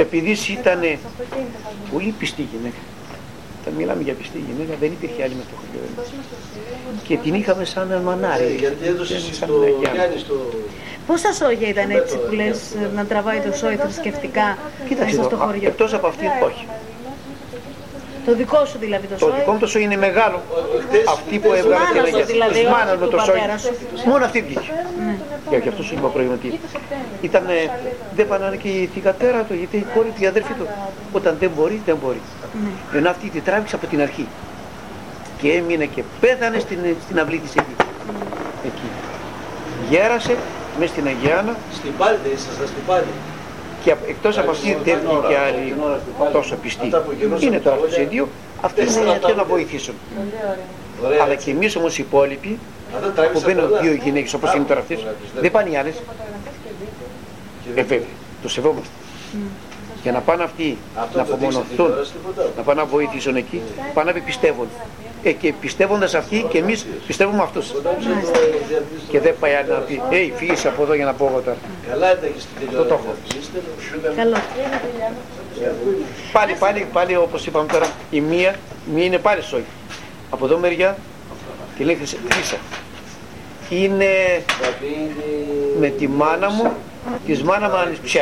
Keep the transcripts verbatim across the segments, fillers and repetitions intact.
επειδή ήταν πολύ πιστή γυναίκα. Όταν μιλάμε για πιστή γυναίκα, δεν υπήρχε άλλη με το χωριό. Και την είχαμε σαν μανάρι. Γιατί έδωσε στο Γιάννη στο... Πόσα σόγια ήταν έτσι που λες να τραβάει το σόι θρησκευτικά μέσα στο χωριό? Εκτός από αυτή, όχι. Το δικό σου δηλαδή το σόι? Το δικό μου το σόι είναι μεγάλο. Αυτή που έβγαλε την Αγία. Δηλαδή, μάνα με το σόι. Μόνο αυτή βγήκε. Ναι. Και αυτό σου είπα προηγουμένως. Ήταν, δεν πάνε και η θυγατέρα του, γιατί η κόρη του, η αδέρφη του, όταν δεν μπορεί, δεν μπορεί. Ναι. Ενώ αυτή τη τράβηξε από την αρχή. Και έμεινε και πέθανε στην, στην αυλή της εκεί. Mm. Εκεί. Γέρασε μέσα στην Αγιάνα. Στην πάλη δεν ήσασταν, στην πάλη. Και εκτός από αυτή δεν βγήκε άλλη τόσο πιστή. Είναι τώρα αυτούς οι δύο, αυτοί είναι για να βοηθήσουν. Αλλά και εμείς όμως οι υπόλοιποι, που μπαίνουν δύο γυναίκες όπως είναι τώρα αυτές, δεν πάνε οι άλλες. Ε, βέβαια, το σεβόμαστε. Για να πάνε αυτοί να απομονωθούν, να πάνε να βοηθήσουν εκεί, πάνε να πιστεύουν. Ε, και πιστεύοντας αυτοί και εμείς πιστεύουμε αυτούς. Και δεν πάει άλλη να πει, «Ει, φύγεις από εδώ για να πω εγώ τώρα». Αυτό το έχω. Καλό. Πάλι, πάλι, πάλι όπως είπαμε τώρα, η μία, η μία είναι πάλι σόι. Από εδώ μεριά, τη λέει Χρύσα. Είναι με τη μάνα μου, της μάνα μου ανισψιά.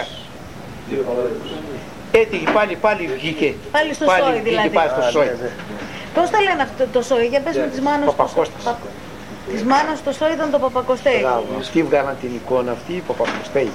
Έτυχε πάλι, πάλι βγήκε. Πάλι στο πάλι σόι δηλαδή. Πάλι στο σόι. Πώς το λένε αυτό το σόι, για πες με της μάνας Παπακώστας. Της μάνας το σόι ήταν το Παπακοστέι. Αυτοί βγάλαν την εικόνα αυτή, η Παπακοστέι.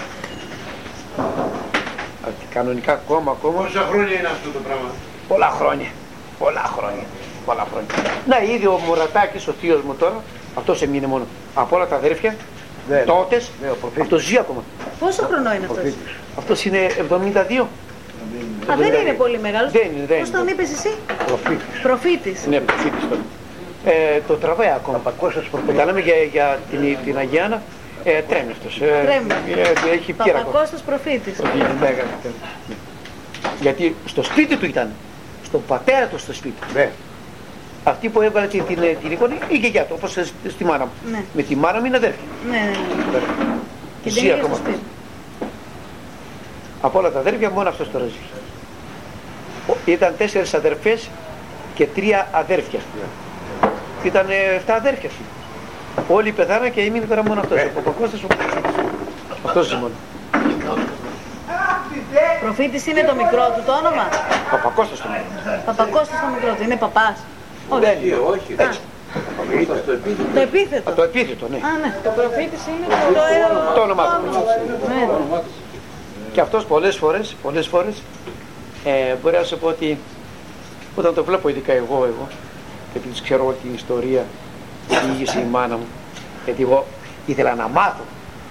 Κανονικά ακόμα, ακόμα. Πόσα χρόνια είναι αυτό το πράγμα? Πολλά χρόνια. Πολλά χρόνια. Πολλά χρόνια. Να, ήδη ο Μουρατάκης, ο θείος μου τώρα, αυτός έμεινε μόνο. Από όλα τα αδέρφια, ναι, τότες, ναι, αυτός ζει ακόμα. Πόσο χρονό είναι αυτός? Αυτός είναι εβδομήντα δύο. Α, δεν είναι πολύ μεγάλος. Δεν είναι, δεν Πώς τον είπες εσύ? Προφήτης. Προφήτης. Ναι, προφήτης τώρα. Ε, το τραβάει ακόμα. Όταν λέμε για, για την, την Αγιάνα, ε, τρέμει αυτός. Ε, Τρέμει. Ε, έχει πείρα ακόμα. Παπακώστας προφήτης. Γιατί στο σπίτι του ήταν. Στον πατέρα του στο σπίτι. Ναι. Αυτή που έβγαλε την, την, την εικόνα είναι η γιαγιά του, όπως στη μάνα μου. Ναι. Με τη μάνα μου είναι αδέρφη. Ναι, ναι, ναι. Και την Ζει είχε ακόμα. στο σπίτι. Από όλα τα αδέρφια μόνο αυτός τώρα ζει. Ήταν τέσσερις αδερφές και τρία αδέρφια. Yeah. Ήταν εφτά αδέρφια. Όλοι πεθάναν και έμεινε τώρα μόνο αυτός. Yeah. Ο Παπακώστας, ο αυτός ζει μόνο. Προφήτης είναι το μικρό του το όνομα? Παπακώστας το μικρό. Παπακώστας το μικρό του, είναι παπάς? Όχι, όχι, όχι. Έτσι. Το επίθετο. Α, το επίθετο, ναι. Α, ναι. Το προφήτης είναι το, το όνομα του. Ναι. Και αυτός πολλές φορές, πολλές φορές, ε, μπορεί να σου πω ότι όταν το βλέπω ειδικά εγώ, εγώ, και επειδή ξέρω όλη την ιστορία, τι ήγησε η μάνα μου, γιατί εγώ ήθελα να μάθω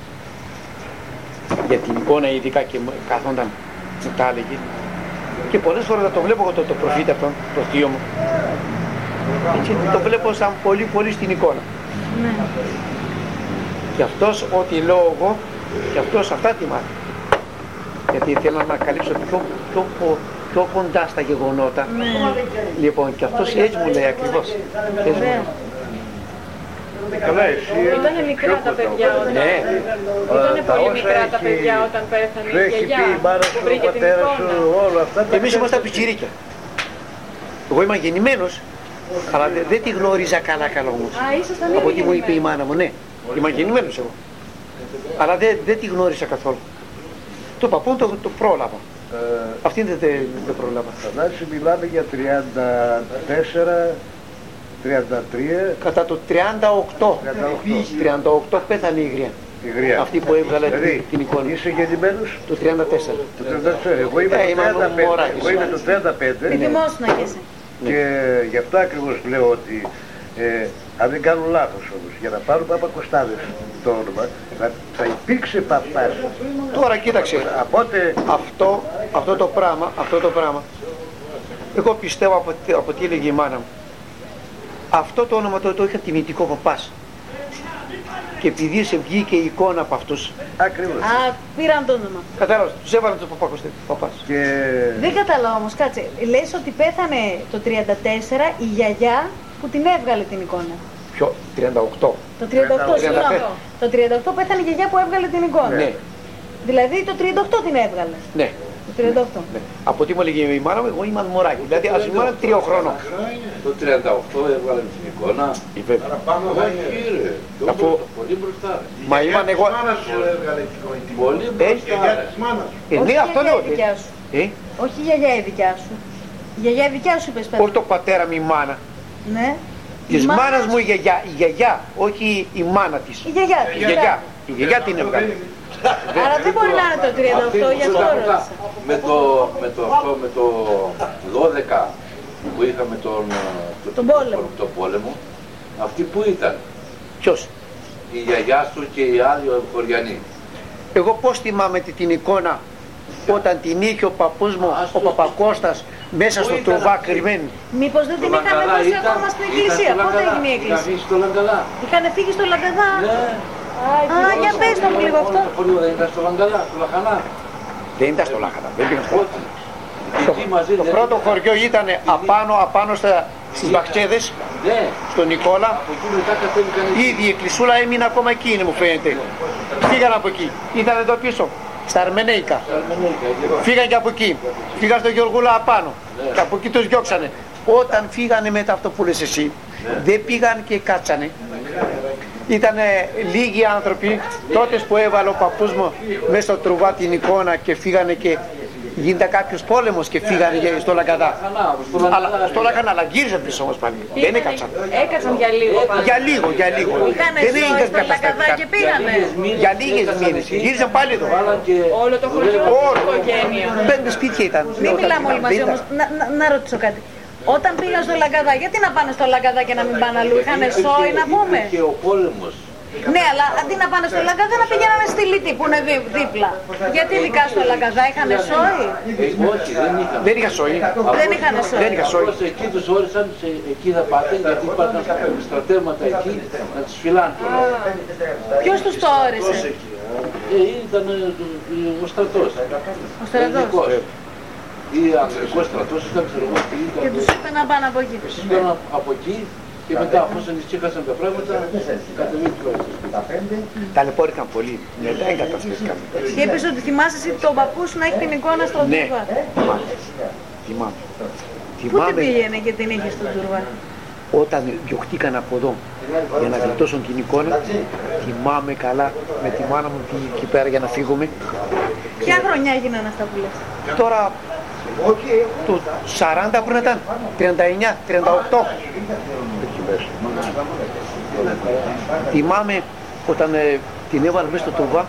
για την εικόνα ειδικά και καθόνταν μου τα έλεγε. Και πολλές φορές θα το βλέπω εγώ το, το προφήτη αυτόν, το θείο μου. Έτσι το βλέπω σαν πολύ πολύ στην εικόνα. Ναι. Και αυτός ό,τι λέω εγώ, και αυτός αυτά τη μάθει. Γιατί θέλω να καλύψω πιο, πιο, πιο, πιο κοντά στα γεγονότα. Ναι. Λοιπόν, και αυτός έτσι μου λέει ακριβώς. Ναι. Καλά, εσύ. Ήτανε μικρά τα παιδιά όταν. Ναι. Ήτανε πολύ μικρά τα παιδιά όταν πέθανε η Έχει γιαγιά. πει η μάνα σου, ο πατέρας σου, όλα αυτά. Εμείς ήμασταν πιτσιρίκια. Εγώ είμαι γεννημένος, αλλά δεν, δεν τη γνώριζα καλά καλά όμως. Α, ήσασταν Από ήδη τι μου είπε η γεννημένοι. μάνα μου, ναι. Είμαι γεννημένος εγώ. Αλλά δεν, δεν τη γνώρισα καθόλου. Το παππού το, το πρόλαβα. Ε, Αυτή δεν, δεν, δεν πρόλαβα. Θανάση, μιλάμε για τριάντα τέσσερα, τριάντα τρία. Κατά το τριάντα οκτώ. τριάντα οκτώ. τριάντα οκτώ πέθανε η Ιγρία. Η γριά. Αυτή που έβγαλε Δηλαδή, την εικόνα. είσαι γεννημένος Το τριάντα τέσσερα. το τριάντα τέσσερα. Εγώ είμαι Ε, το είμαι τριάντα πέντε. μωράκης. Εγώ είμαι το τριάντα πέντε. Τι θυμόσου να είσαι? Και γι' αυτό ακριβώς λέω ότι ε, αν δεν κάνω λάθος όμως, για να πάρουν Παπακοστάδες το όνομα, θα, θα υπήρξε παπάς. Τώρα κοίταξε. Οπότε Αυτό, αυτό το πράγμα, αυτό το πράγμα, εγώ πιστεύω από, από τι έλεγε η μάνα μου. Αυτό το όνομα το, το είχα τιμητικό παπάς. Και επειδή σε βγήκε η εικόνα από αυτούς, ακριβώς. Α, πήραν το όνομα. κατάλαβες, τους έβαλαν τους παπάς. Και Δεν κατάλαβα όμως, κάτσε. Λες ότι πέθανε το τριάντα τέσσερα η γιαγιά που την έβγαλε την εικόνα. Ποιο, τριάντα οκτώ. Το τριάντα οκτώ, τριάντα συγγνώμη. πέντε. Το τριάντα οκτώ πέθανε η γιαγιά που έβγαλε την εικόνα. Ναι, Δηλαδή το τριάντα οκτώ την έβγαλε. ναι. Το τριάντα οκτώ. Ναι. Από τι μου έλεγε η μάνα μου, εγώ ήμουν μωράκι. Δηλαδή, ας ήμουν τριών χρόνων. Το τριάντα οκτώ έβγαλε την εικόνα. Όχι ρε, πολύ μπροστά. Μα ήμουν εγώ... Πολύ μπροστά. Ε, ναι, αυτό λέω. Ε? Όχι η γιαγιά η δικιά σου. Η γιαγιά η δικιά σου είπες πέρα. Όχι το πατέρα μου η μάνα. Ναι. Της μάνας μου η γιαγιά, η γιαγιά, όχι η μάνα της. Η γιαγιά. Η γιαγιά, η γιαγιά την έβγαλε. Άρα δεν μπορεί να είναι το τριάντα οκτώ, γι' αυτό ρώτησα. Με το, με το αυτό, με το δώδεκα που είχαμε τον, τον πόλεμο. τον πόλεμο, αυτοί που ήταν? Ποιος? Η γιαγιά σου και οι άλλοι χωριανοί. Εγώ πώς θυμάμαι την εικόνα όταν την είχε ο παππούς μου, ο Παπακώστας, μέσα στο τρουβά κρυμμένη. Μήπως δεν την είχαμε δώσει ακόμα στην εκκλησία? Πότε έγινε η εκκλησία? Είχαν φύγει στο Λαγκαδά. Είχαν φύγει στο Λαγκαδά. Ναι. Α, για πες το μου λίγο αυτό. Δεν ήταν στο Λαγκαδά, στο Λαχανά. Δεν ήταν στο Λαχανά, δεν πήγαν στο Λαχανά. Το, το πρώτο χωριό ήταν απάνω, απάνω στα, στις Μπαχτσέδες, ναι, στον Νικόλα. Από εκεί μετά κατέβηκαν. Ήδη η εκκλησούλα έμεινε ακόμα εκείνη, μου φαίνεται. Φύγαν από εκεί, ήταν εδώ πίσω, στα Αρμενέικα. Φύγαν και από εκεί, φύγαν στο Γεωργούλα απάνω, ναι, και από εκεί τους διώξανε. Όταν φύγανε μετά αυτό που λες εσύ, ναι, δεν πήγαν και κάτσανε. Ήταν λίγοι άνθρωποι, τότε που έβαλε ο παππούς μου μέσα στο τρουβά την εικόνα και φύγανε και γίνεται κάποιος πόλεμος και φύγανε στο Λαγκαδά. Αλλά στο Λαγκαδά, αλλά γύριζαν πίσω όμως πάλι. Δεν έκατσαν. Έκατσαν για λίγο πάλι. Για λίγο, για λίγο. Δεν έγινε στο Λαγκαδά και πήγανε. Για λίγες μήνες. Γύριζαν πάλι εδώ. Όλο το χωριό, όλη η οικογένεια. Πέντε σπίτια ήταν. Μην μιλάμε όλοι μαζί όμως. Να ρωτήσω κάτι. Όταν πήγαν στο Λαγκαδά, γιατί να πάνε στο Λαγκαδά και να μην πάνε αλλού? Είχανε σόι να πούμε. Και ο πόλεμος. Ναι, αλλά αντί να πάνε στο Λαγκαδά να πηγαίνανε στη Λίτη που είναι δί- δίπλα. Γιατί ειδικά στο Λαγκαδά είχανε σόι? Όχι, δεν είχαν. Δεν είχα σόι. Δεν είχανε σόι. Δεν είχα σόι. Εκεί τους όρισαν, εκεί θα πάτε, γιατί υπάρχουν στρατεύματα εκεί να τους φυλάνε. Ποιος τους το όρισε? Ε, ήταν ο στρατός. Ο στρατός. Ή αγγλικός στρατός, ήταν ξέρω εγώ τι ήταν. Και τους είπε να πάνε από εκεί. Τους είπαν από εκεί και μετά αφού ησύχασαν τα πράγματα, κατεβήκαν στο σπίτι. Ταλαιπώρηκαν πολύ. Μετά εγκαταστήθηκαν. Και είπες ότι θυμάσαι εσύ τον παππού σου να έχει την εικόνα στον Ναι, τουρβά. θυμάμαι. Πού την Θυμάμαι πήγαινε και την είχε στον τουρβά? όταν διωχτήκαν από εδώ για να γλιτώσουν την εικόνα. Θυμάμαι καλά με τη μάνα μου εκεί πέρα για να φύγουμε. Ποια χρονιά έγιναν αυτά που λες? Τώρα το σαράντα πριν ήταν, τριάντα εννιά, τριάντα οκτώ. Θυμάμαι όταν ε, την έβαλε μέσα στο τρουβά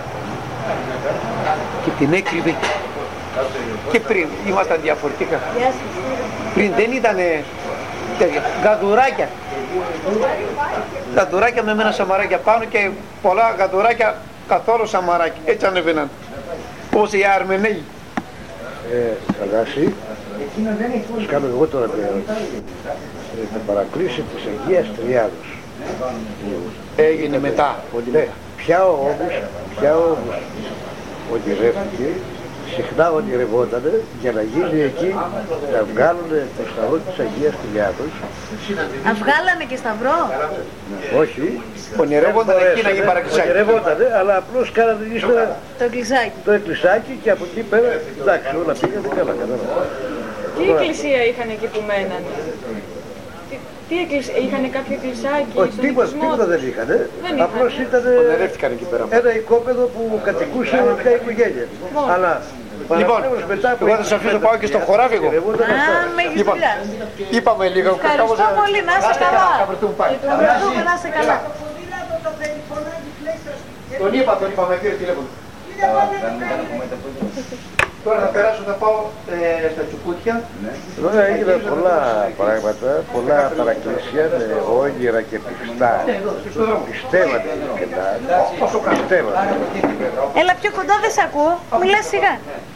και την έκρυβε. Και πριν ήμασταν διαφορετικά. Πριν δεν ήταν τέτοια, γαδουράκια. Γαδουράκια με ένα σαμαράκια πάνω και πολλά γαδουράκια καθόλου σαμαράκια. Έτσι ανέβαιναν. Όπως οι Αρμενέοι. Ε, Θανάση, σας κάνω εγώ τώρα την θα παρακλήσει της Αγίας Τριάδος. Έγινε μετά. Ναι, ποια όμως, ποια όμως ονειρεύτηκε, συχνά ονειρευότανε για να γίνει εκεί, να βγάλουν το σταυρό της Αγίας Τριάδος. Να βγάλανε και σταυρό? Όχι. Ονειρεύονταν εκεί να γίνει παρακλησάκι. Ονειρευότανε, αλλά απλώς κάνανε ύστερα το εκκλησάκι. Το εκκλησάκι και από εκεί πέρα, εντάξει, όλα πήγανε καλά, κατάλαβα. Τι εκκλησία είχαν εκεί που μένανε? Τι, τι εκκλησία, είχαν κάποιο εκκλησάκι? Όχι, τίποτα, τίποτα δεν είχαν. Απλώς ήταν ένα οικόπεδο που κατοικούσε μια οικογένεια. Αλλά λοιπόν, εγώ θα σας αφήσω πάω και στο χωράφι εγώ. Α, με έχεις Λοιπόν, δουλειά. είπαμε λίγο. Ευχαριστώ πολύ, να είσαι καλά. Ευχαριστούμε, να είσαι καλά. Τον είπα, τον είπα, με πήρε τηλέφωνο. Τώρα θα περάσω, θα πάω ε, στα τσουκούτια. Εδώ έγιναν πολλά πράγματα, πολλά παρακλήσια με όνειρα και πιστά. Πιστεύανε αρκετά. Πιστεύανε. Έλα πιο κοντά, δεν σ' ακούω. Μιλάς σιγά.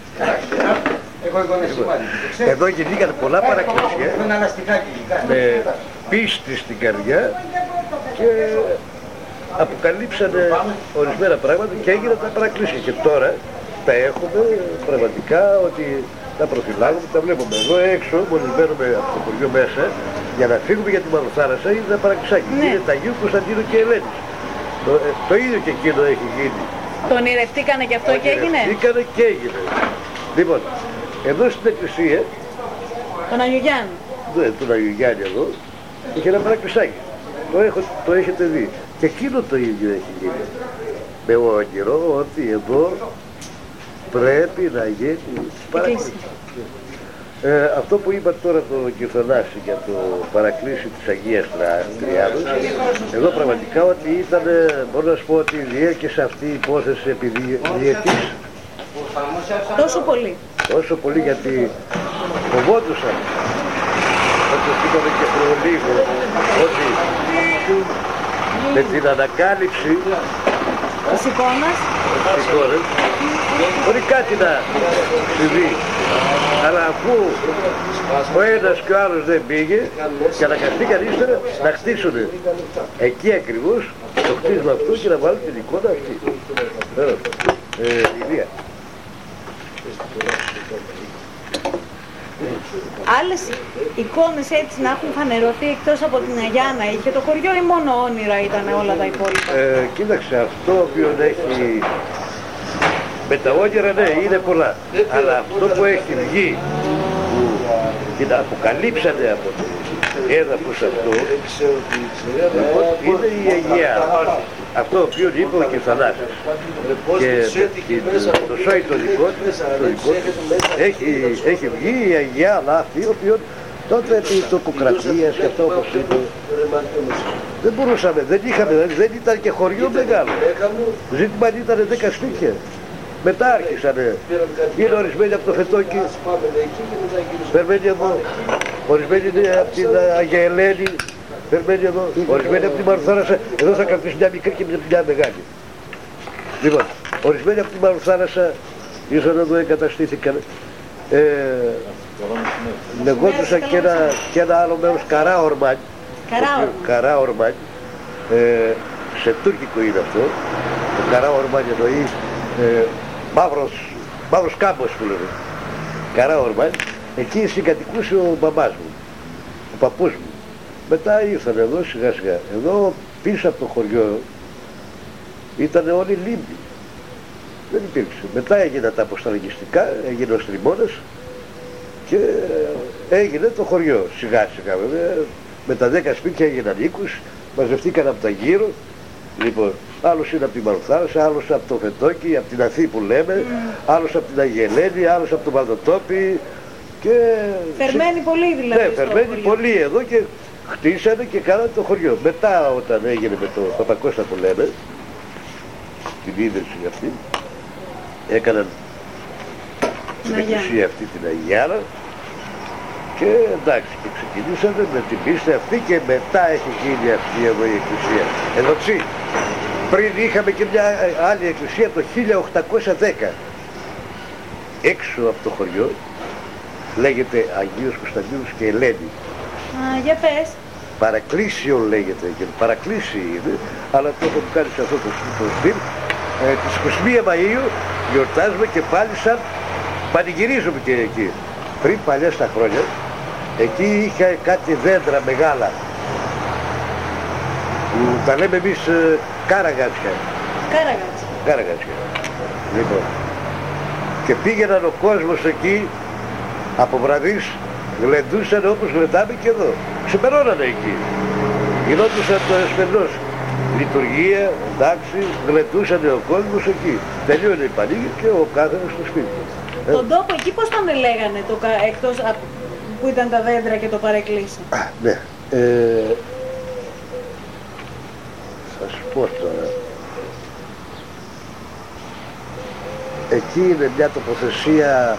Εδώ γεννήκαν πολλά παρακλήσια με πίστη στην καρδιά και αποκαλύψανε ορισμένα πράγματα και έγιναν τα παρακλήσια. Και τώρα τα έχουμε πραγματικά ότι τα προφυλάγουμε, τα βλέπουμε. Εδώ έξω, μόλις μπαίνουμε από το χωριό μέσα, για να φύγουμε για τη Μαυροθάλασσα, είναι ένα παρακλησάκι. Ναι. Είναι τα Αγίου Κωνσταντίνου και Ελένης. Το, ε, το ίδιο και εκείνο έχει γίνει. Το ονειρευτήκανε και αυτό και έγινε? Ονειρευτήκανε και έγινε. Λοιπόν, εδώ στην εκκλησία, Τον Αγίου Γιάννη. ναι, τον Αγίου Γιάννη εδώ, είχε ένα παρακλεισάκι. Το, έχω, το έχετε δει. Και εκείνο το ίδιο έχει γίνει. Με όνειρο ότι εδώ πρέπει να γίνει παρακλήση. Ε, αυτό που είπα τώρα το Κυρθονάση για το παρακλήση της Αγίας Τριάδος, εδώ πραγματικά ότι ήταν, μπορώ να σου πω ότι διέρχεσε αυτή η υπόθεση επί διετής. Τόσο πολύ. Τόσο πολύ γιατί φοβόντουσαν, όπως είπαμε και προλίγο, ότι με την ανακάλυψη Της εικόνας. της εικόνας μπορεί κάτι να συμβεί. Αλλά αφού ο ένας και ο άλλος δεν πήγε και αναγκαστήκαν ύστερα να χτίσουν εκεί ακριβώς το χτίσμα αυτό και να βάλουν την εικόνα αυτή. Ε, Ηλία. Άλλες εικόνες έτσι να έχουν φανερωθεί εκτός από την Αγιάνα είχε το χωριό ή μόνο όνειρα ήταν όλα τα υπόλοιπα? Ε, κοίταξε, αυτό που έχει με τα όνειρα ναι είναι πολλά, αλλά αυτό που έχει βγει που την αποκαλύψανε από το έδαφος αυτό είναι η Αγία. Αυτό το οποίο είπε ο Κυρθανάσης και το σόι το δικό του έχει, έχει βγει η Αγία Λάθη, ο οποίος τότε επί τοποκρατίας και αυτό όπως είπε δεν μπορούσαμε, δεν είχαμε, δεν ήταν και χωριό μεγάλο. Ζήτημα ήταν δέκα σπίτια. Μετά άρχισανε, είναι ορισμένοι από το Φετόκι, περμένοι εδώ, ορισμένοι από την Αγία Ελένη, περμένοι εδώ, ορισμένοι από τη Μαρουθάνασα, εδώ θα κρατήσει μια μικρή και μια μεγάλη. Λοιπόν, ορισμένοι από τη Μαρουθάνασα ήρθαν εδώ, εγκαταστήθηκαν, ε, λεγόντουσαν και ένα, και ένα άλλο μέρος Καρά Ορμάνι, Καρά Ορμάνι, ε, σε τουρκικό είναι αυτό, το Καρά Ορμάνι εννοεί ε, μαύρος, μαύρος κάμπος που λέμε, Καρά Ορμάνι, εκεί συγκατοικούσε ο μπαμπάς μου, ο παππούς μου. Μετά ήρθαν εδώ σιγά σιγά, εδώ πίσω από το χωριό ήταν όλοι λίμνοι, δεν υπήρξε. Μετά έγιναν τα αποσταλαγιστικά, έγινε ο Στριμώνας και έγινε το χωριό σιγά σιγά βέβαια, με τα δέκα σπίτια έγιναν οίκους, μαζευτήκαν από τα γύρω. Λοιπόν, άλλος είναι από την Μαρουθάνασα, άλλος από το Φετόκι, από την Αθή που λέμε, άλλος από την Αγία Ελένη, άλλος από το Βαλτοτόπι και... Φερμένει πολύ δηλαδή. Ναι, φερμένει πολύ εδώ και χτίσανε και κάνανε το χωριό. Μετά όταν έγινε με το Παπακώστα που λέμε, την ίδρυση αυτή, έκαναν την εκκλησία αυτή την Αγιάνα και εντάξει και ξεκινήσανε με την πίστη αυτή και μετά έχει γίνει αυτή εδώ η εκκλησία. Εδώ τσι, πριν είχαμε και μια άλλη εκκλησία το χίλια οκτακόσια δέκα έξω από το χωριό, λέγεται Αγίος Κωνσταντίνος και Ελένη. Α, για πες. Παρακλήσιο λέγεται και παρακλήσι είναι, αλλά το έχω κάνει σε αυτό το, το στυλ. Ε, τις είκοσι μία Μαΐου γιορτάζουμε και πάλι σαν πανηγυρίζουμε και εκεί. Πριν παλιά στα χρόνια, εκεί είχα κάτι δέντρα μεγάλα, που τα λέμε εμείς ε, κάραγατσια. Κάραγατσια. Κάραγατσια. Λοιπόν, και πήγαιναν ο κόσμος εκεί, από βραδείς, γλεντούσαν όπως γλεντάμε και εδώ. Ξεπερώνανε εκεί. Γινόντουσαν το εσπερνός. Λειτουργία, εντάξει, γλεντούσαν ο κόσμος εκεί. Τελείωνε η πανήγη και ο κάθαρος στο σπίτι. Τον ε. τόπο εκεί πώς τον λέγανε, το, εκτός από που ήταν τα δέντρα και το παρεκκλήσι? Α, ναι. Ε, θα σου πω τώρα. Εκεί είναι μια τοποθεσία,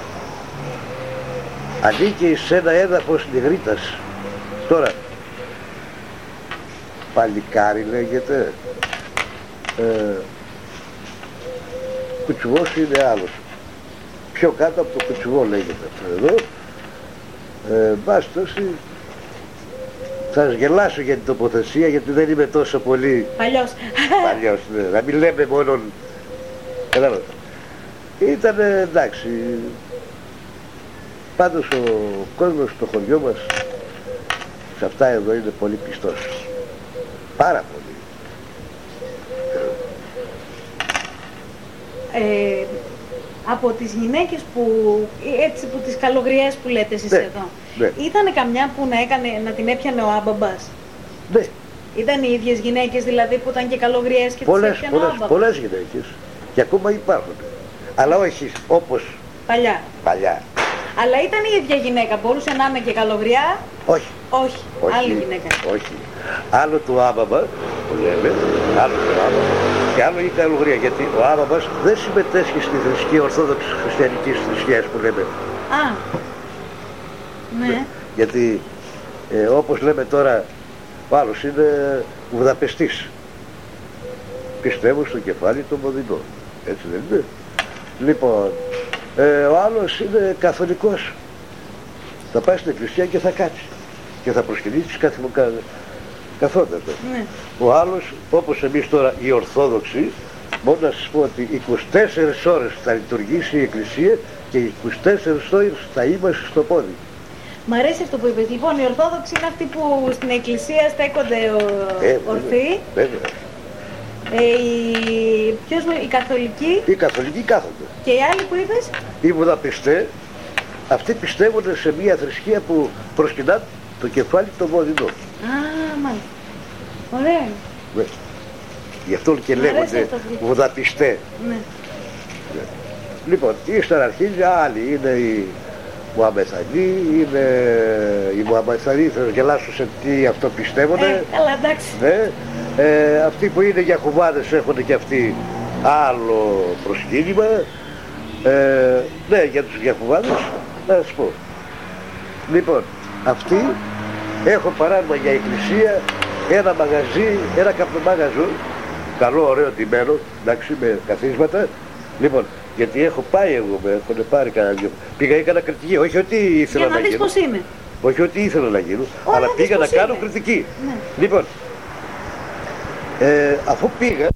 ανήκει σε ένα έδαφος Νιγρίτας. Τώρα, Παλικάρι λέγεται, ε, Κουτσουβός είναι άλλος. Πιο κάτω από το Κουτσουβό λέγεται αυτό εδώ. Ε, μπάστοση, θα σας γελάσω για την τοποθεσία γιατί δεν είμαι τόσο πολύ παλιός. Παλιός, ναι, να μην λέμε μόνον. Κατάλαβα. Ήταν εντάξει. Πάντως ο κόσμος στο χωριό μας σε αυτά εδώ είναι πολύ πιστός. Πάρα πολύ. Ε, Από τις γυναίκες που, έτσι, που τις καλογριές που λέτε εσείς Ναι, εδώ, ναι. ήτανε καμιά που να, έκανε, να την έπιανε ο άμπαμπας? Ναι, Ήταν οι ίδιες γυναίκες δηλαδή που ήταν και καλογριές και πολλές, τις έπιανε ο πολλές, άμπαμπας? πολλές γυναίκες και ακόμα υπάρχουν. Αλλά όχι όπως Παλιά. παλιά. Αλλά ήταν η ίδια γυναίκα, μπορούσε να είναι και καλογριά? Όχι. Όχι, Όχι, άλλη γυναίκα. όχι. Άλλο του άμπαμπα, που λέμε, άλλο του άμπαμπα και άλλο η καλογρία. Γιατί ο άμπαμπας δεν συμμετέσχει στη θρησκεία ορθόδοξης χριστιανικής θρησκείας που λέμε. Α, ναι. Γιατί ε, όπως λέμε τώρα, ο άλλος είναι Βουδαπεστής. Πιστεύω στο κεφάλι των Μοδυνών. Έτσι δεν είναι? Λοιπόν, ε, ο άλλος είναι καθολικός. Θα πάει στην εκκλησία και θα κάτσει. Και θα προσκυνήσει τις καθημερινές καθόντας. Ναι. Ο άλλος, όπως εμείς τώρα οι Ορθόδοξοι, μπορώ να σας πω ότι είκοσι τέσσερις ώρες θα λειτουργήσει η εκκλησία και είκοσι τέσσερις ώρες θα είμαστε στο πόδι. Μ' αρέσει αυτό που είπες. Λοιπόν, οι Ορθόδοξοι είναι αυτοί που στην εκκλησία στέκονται Ε, ορθοί. Βέβαια. Ε, οι, ποιος, οι Καθολικοί Οι καθολικοί κάθονται. και οι άλλοι που είπες? Οι Βουδαπεστέ, αυτοί πιστεύουν σε μια θρησκεία που προσκυνά το κεφάλι των Μοδυνών. Α, μάλιστα. Ωραία. Ναι. Γι' αυτό και Μ' αρέσει λέγονται αυτό που είπες. Βουδαπιστέ. Ναι. Λοιπόν, ύστερα αρχίζει άλλοι, είναι οι Μουαμεθανοί, είναι οι Μουαμεθανοί, θα γελάσω σε τι αυτό πιστεύουνε. Ε, καλά, εντάξει. Ναι. Ε, αυτοί που είναι Γιακουβάδες έχουν και αυτοί άλλο προσκύνημα. Ε, ναι, για τους Γιακουβάδες, να σας πω. Λοιπόν, αυτοί έχω παράδειγμα για εκκλησία, ένα μαγαζί, ένα καπνομάγαζο, καλό, ωραίο, ντυμένο, εντάξει, με καθίσματα. Λοιπόν, γιατί έχω πάει εγώ, με έχουν πάρει κανένα δυο. Πήγα, έκανα κριτική, όχι ότι ήθελα Για να να δεις γίνω. πώς είναι. Όχι ότι ήθελα να γίνω, Ω, αλλά να δεις πήγα να πώς κάνω είναι. κριτική. Ναι. Λοιπόν, ε, αφού πήγα,